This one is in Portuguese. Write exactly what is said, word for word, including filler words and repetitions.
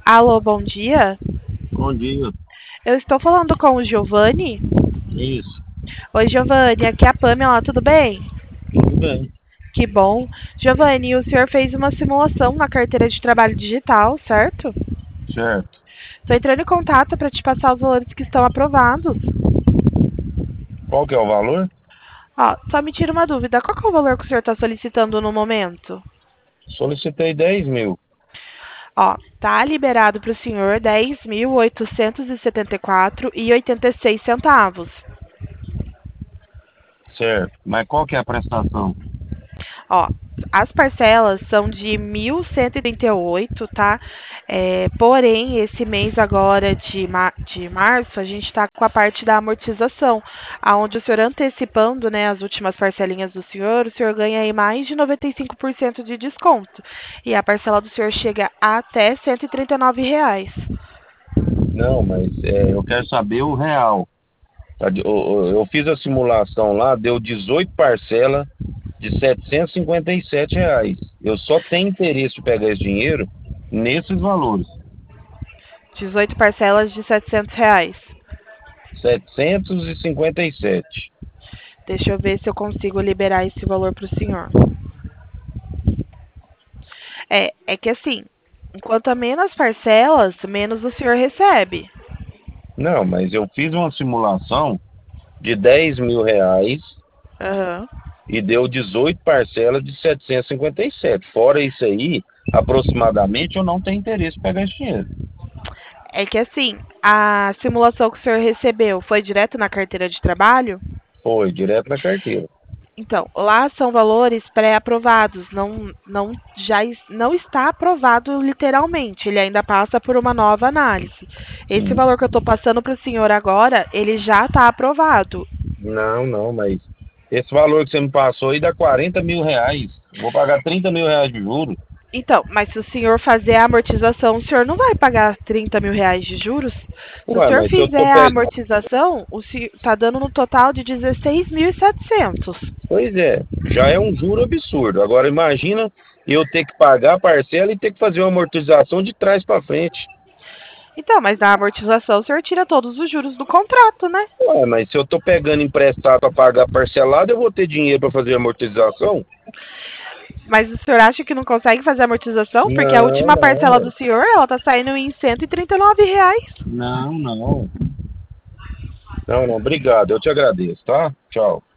Alô, bom dia. Bom dia. Eu estou falando com o Giovanni. Isso, Oi, Giovanni, aqui é a Pamela, tudo bem? tudo bem. Que bom. Giovanni, o senhor fez uma simulação na carteira de trabalho digital, certo? Certo. Estou entrando em contato para te passar os valores que estão aprovados. Qual que é o valor? Ó, só me tira uma dúvida, qual que é o valor que o senhor está solicitando no momento? Solicitei dez mil. Ó, tá liberado para o senhor dez mil oitocentos e setenta e quatro e oitenta e seis centavos. Certo. Mas qual que é a prestação? Ó, as parcelas são de mil cento e trinta e oito, tá? É, porém, esse mês agora de, ma de março, a gente está com a parte da amortização, aonde o senhor antecipando, né, as últimas parcelinhas do senhor, o senhor ganha aí mais de noventa e cinco por cento de desconto. E a parcela do senhor chega até cento e trinta e nove reais. Não, mas é, eu quero saber o real. Tá de- o- o- Eu fiz a simulação lá, deu dezoito parcelas de setecentos e cinquenta e sete reais. Eu só tenho interesse de pegar esse dinheiro nesses valores. dezoito parcelas de setecentos reais. setecentos e cinquenta e sete. Deixa eu ver se eu consigo liberar esse valor para o senhor. É, é que assim, quanto a menos parcelas, menos o senhor recebe. Não, mas eu fiz uma simulação de dez mil reais Aham. e deu dezoito parcelas de setecentos e cinquenta e sete. Fora isso aí, aproximadamente, eu não tenho interesse em pegar esse dinheiro. É que assim, a simulação que o senhor recebeu foi direto na carteira de trabalho? Foi, direto na carteira. Então, lá são valores pré-aprovados, não, não, já es- não está aprovado literalmente, ele ainda passa por uma nova análise. Esse Sim. valor que eu estou passando para o senhor agora, ele já está aprovado. Não, não, mas esse valor que você me passou aí dá quarenta mil reais. Vou pagar trinta mil reais de juros. Então, mas se o senhor fazer a amortização, o senhor não vai pagar trinta mil reais de juros? Se o Ué, senhor mas se eu tô fizer a pegando. amortização, o está dando no total de dezesseis mil e setecentos. Pois é, já é um juro absurdo. Agora imagina eu ter que pagar a parcela e ter que fazer uma amortização de trás para frente. Então, mas na amortização o senhor tira todos os juros do contrato, né? Ué, mas se eu tô pegando emprestado para pagar parcelado, eu vou ter dinheiro para fazer amortização? Mas o senhor acha que não consegue fazer a amortização? Porque a Não, última não, parcela ué. do senhor, ela tá saindo em cento e trinta e nove reais. Não, não. Não, não, obrigado. Eu te agradeço, tá? Tchau.